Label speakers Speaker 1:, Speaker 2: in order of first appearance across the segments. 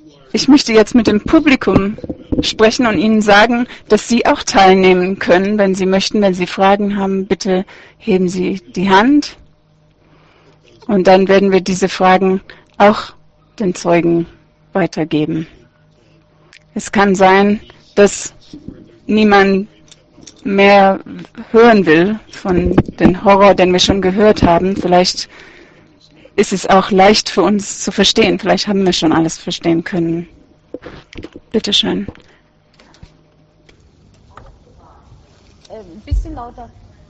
Speaker 1: Ich möchte jetzt mit dem Publikum sprechen und Ihnen sagen, dass Sie auch teilnehmen können, wenn Sie möchten. Wenn Sie Fragen haben, bitte heben Sie die Hand. Und dann werden wir diese Fragen auch den Zeugen weitergeben. Es kann sein, dass niemand mehr hören will von dem Horror, den wir schon gehört haben. Vielleicht ist es auch leicht für uns zu verstehen. Vielleicht haben wir schon alles verstehen können. Bitte schön.
Speaker 2: Ein bisschen lauter.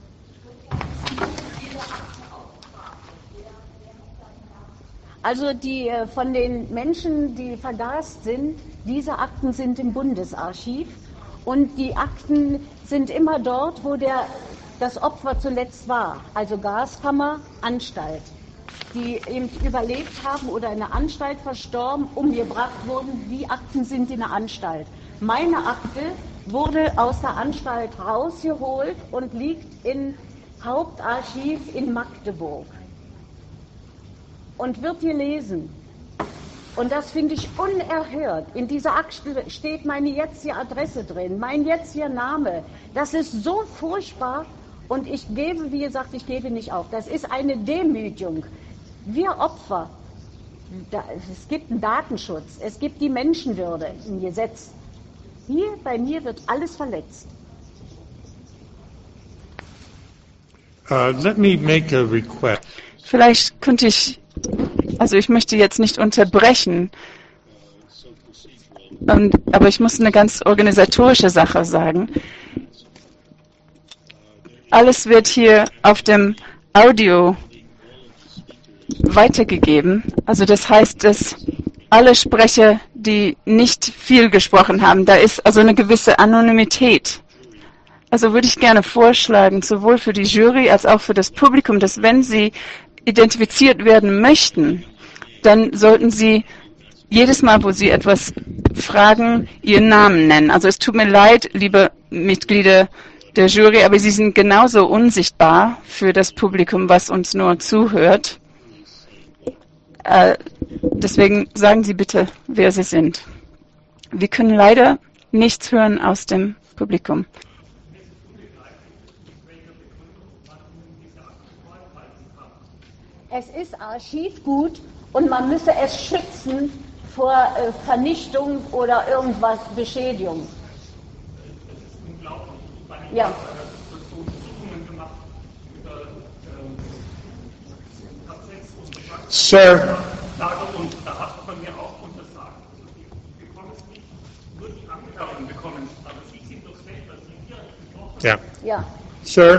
Speaker 2: Also die von den Menschen, die vergast sind, diese Akten sind im Bundesarchiv und die Akten sind immer dort, wo das Opfer zuletzt war, also Gaskammer, Anstalt, die eben überlebt haben oder in der Anstalt verstorben, umgebracht wurden. Die Akten sind in der Anstalt. Meine Akte wurde aus der Anstalt rausgeholt und liegt im Hauptarchiv in Magdeburg und wird gelesen. Und das finde ich unerhört. In dieser Akte steht meine jetzige Adresse drin, mein jetziger Name. Das ist so furchtbar und ich gebe, wie gesagt, ich gebe nicht auf. Das ist eine Demütigung. Wir Opfer, es gibt einen Datenschutz, es gibt die Menschenwürde im Gesetz. Hier bei mir wird alles verletzt.
Speaker 3: Let me make a request.
Speaker 1: Vielleicht könnte ich möchte jetzt nicht unterbrechen, aber ich muss eine ganz organisatorische Sache sagen. Alles wird hier auf dem Audio weitergegeben. Also das heißt, dass alle Sprecher, die nicht viel gesprochen haben, da ist also eine gewisse Anonymität. Also würde ich gerne vorschlagen, sowohl für die Jury als auch für das Publikum, dass wenn Sie identifiziert werden möchten, dann sollten Sie jedes Mal, wo Sie etwas fragen, Ihren Namen nennen. Also es tut mir leid, liebe Mitglieder der Jury, aber Sie sind genauso unsichtbar für das Publikum, was uns nur zuhört. Deswegen sagen Sie bitte, wer Sie sind. Wir können leider nichts hören aus dem Publikum.
Speaker 2: Es ist Archivgut und man müsse es schützen vor Vernichtung oder irgendwas, Beschädigung.
Speaker 4: Das ist unglaublich.
Speaker 2: Ja.
Speaker 4: So Untersuchungen gemacht über KZs und
Speaker 3: Sir.
Speaker 4: Lager und da hat man mir auch untersagt. Also die bekommen es nicht, nur die Angehörigen bekommen es, aber sie sind doch selber, sie direkt betroffen.
Speaker 3: Yeah.
Speaker 2: Ja.
Speaker 3: Sir,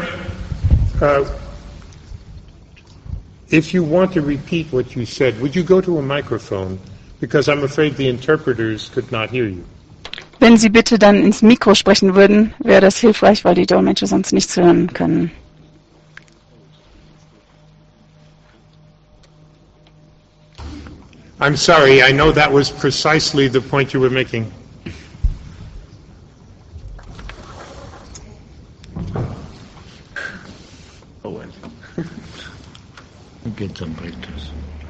Speaker 3: if you want to repeat what you said, would you go to a microphone? Because I'm afraid the interpreters could not hear you.
Speaker 1: Wenn Sie bitte dann ins Mikro sprechen würden, wäre das hilfreich, weil die Dolmetscher sonst nichts hören können.
Speaker 3: I'm sorry, I know that was precisely the point you were making.
Speaker 5: Owen. Geht's am Britus.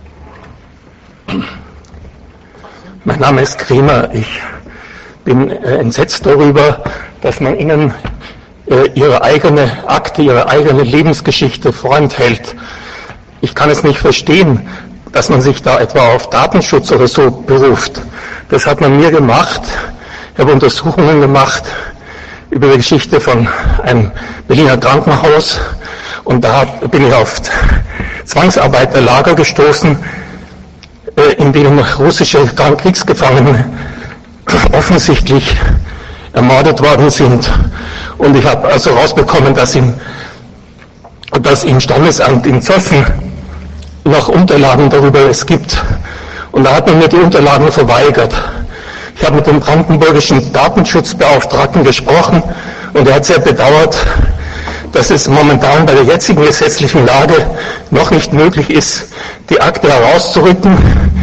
Speaker 5: Mein Name ist Kremer. Ich bin entsetzt darüber, dass man Ihnen Ihre eigene Akte, Ihre eigene Lebensgeschichte vorenthält. Ich kann es nicht verstehen, dass man sich da etwa auf Datenschutz oder so beruft. Das hat man mir gemacht. Ich habe Untersuchungen gemacht über die Geschichte von einem Berliner Krankenhaus und da bin ich auf Zwangsarbeiterlager gestoßen, in denen russische Kriegsgefangene offensichtlich ermordet worden sind. Und ich habe also rausbekommen, dass im Standesamt in Zossen noch Unterlagen darüber es gibt. Und da hat man mir die Unterlagen verweigert. Ich habe mit dem brandenburgischen Datenschutzbeauftragten gesprochen und er hat sehr bedauert, dass es momentan bei der jetzigen gesetzlichen Lage noch nicht möglich ist, die Akte herauszurücken.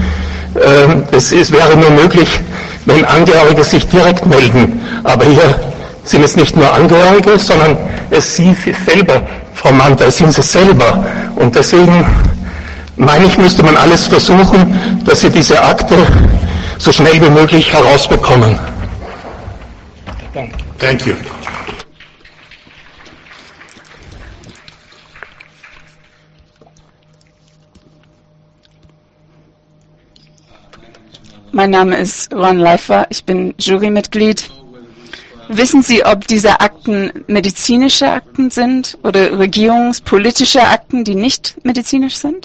Speaker 5: Es wäre nur möglich, wenn Angehörige sich direkt melden. Aber hier sind es nicht nur Angehörige, sondern es sind Sie selber, Frau Manta, es sind Sie selber. Und deswegen meine ich, müsste man alles versuchen, dass Sie diese Akte so schnell wie möglich herausbekommen.
Speaker 3: Thank you.
Speaker 1: Mein Name ist Ron Leifer, ich bin Jurymitglied. Wissen Sie, ob diese Akten medizinische Akten sind oder regierungspolitische Akten, die nicht medizinisch sind?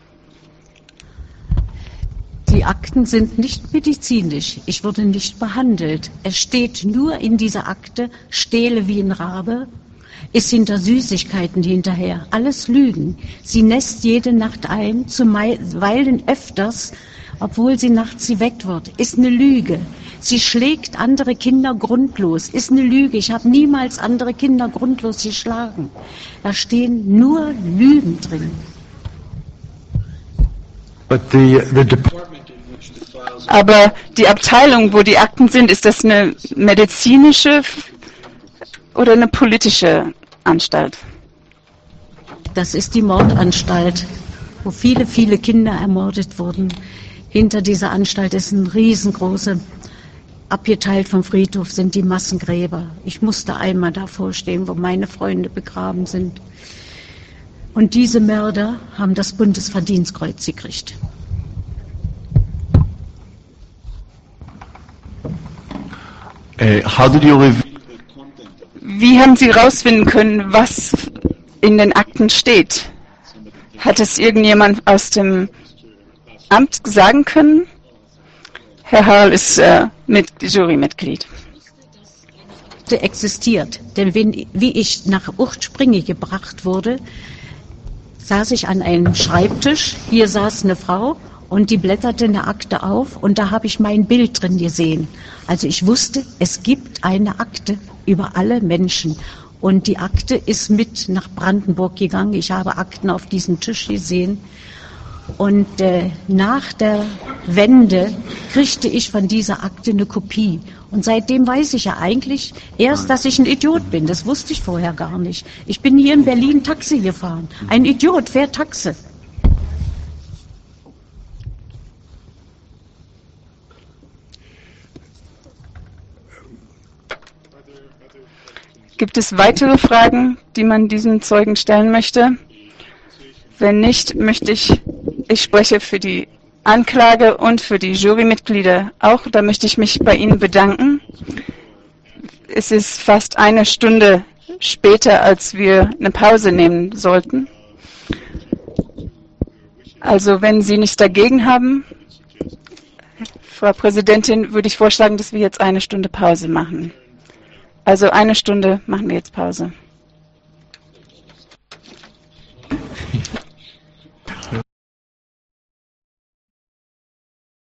Speaker 2: Die Akten sind nicht medizinisch. Ich wurde nicht behandelt. Es steht nur in dieser Akte, stehle wie ein Rabe, ist hinter Süßigkeiten hinterher. Alles Lügen. Sie nässt jede Nacht ein, zuweilen öfters, obwohl sie nachts geweckt wird. Ist eine Lüge. Sie schlägt andere Kinder grundlos. Ist eine Lüge. Ich habe niemals andere Kinder grundlos geschlagen. Da stehen nur Lügen drin.
Speaker 1: Aber die Abteilung, wo die Akten sind, ist das eine medizinische oder eine politische Anstalt?
Speaker 2: Das ist die Mordanstalt, wo viele, viele Kinder ermordet wurden. Hinter dieser Anstalt ist ein riesengroße, abgeteilt vom Friedhof sind die Massengräber. Ich musste einmal davor stehen, wo meine Freunde begraben sind. Und diese Mörder haben das Bundesverdienstkreuz gekriegt.
Speaker 1: Wie haben Sie herausfinden können, was in den Akten steht? Hat es irgendjemand aus dem Amt sagen können? Herr Harl ist Jurymitglied.
Speaker 2: Existiert, denn wie ich nach Uchtspringe gebracht wurde, saß ich an einem Schreibtisch, hier saß eine Frau und die blätterte eine Akte auf und da habe ich mein Bild drin gesehen. Also ich wusste, es gibt eine Akte über alle Menschen und die Akte ist mit nach Brandenburg gegangen. Ich habe Akten auf diesem Tisch gesehen und nach der Wende kriegte ich von dieser Akte eine Kopie. Und seitdem weiß ich ja eigentlich erst, dass ich ein Idiot bin. Das wusste ich vorher gar nicht. Ich bin hier in Berlin Taxi gefahren. Ein Idiot fährt Taxi.
Speaker 1: Gibt es weitere Fragen, die man diesen Zeugen stellen möchte? Wenn nicht, ich spreche für die Anklage und für die Jurymitglieder auch. Da möchte ich mich bei Ihnen bedanken. Es ist fast eine Stunde später, als wir eine Pause nehmen sollten. Also wenn Sie nichts dagegen haben, Frau Präsidentin, würde ich vorschlagen, dass wir jetzt eine Stunde Pause machen. Also eine Stunde machen wir jetzt Pause.